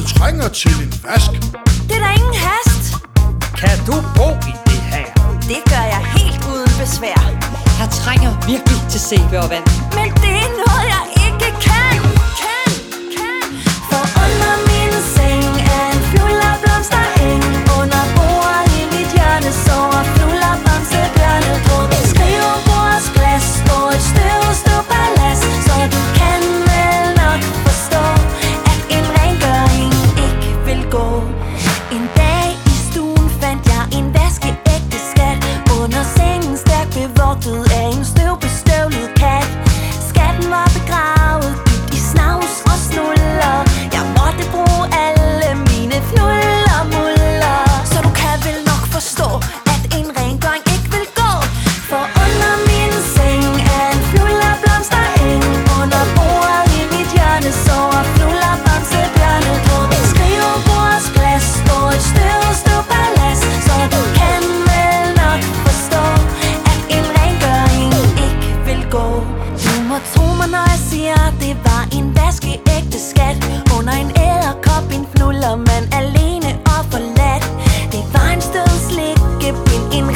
trænger til en vask. Det er der ingen hast. Kan du bo i det her? Det gør jeg helt uden besvær. Jeg trænger virkelig til sæbe og vand. Men det er noget, jeg ikke kan. For under min seng er en flyvlerblomstereng. Under bordet i mit hjørne sover flyvlerbamsebjørnedruk. Skrivebords glas står et støvstøvpalads. Så du kan vel nok forstå, at en rengøring ikke vil gå. En dag i stuen fandt jeg en vaskeægte skat. Under sengen stærkt bevogtet af en støvbestøvlet kat. Skatten var begravet dybt i snavs og snuller. Jeg måtte bruge alle mine fnullermuller. Så du kan vel nok forstå, at en rengøring ikke vil gå. For under min seng er en flyvlerblomstereng. Under bordet i mit hjørne sover flyvlerbamsebjørnedruk. Skrivebords glas står et støvstøvpalads. Så du kan vel nok forstå, at en rengøring ikke vil gå. Du må tro mig, når jeg siger, det var en vaskeægte skat. Under en edderkop, en fnullermand, alene og forladt. Det var en stødslikkepind, en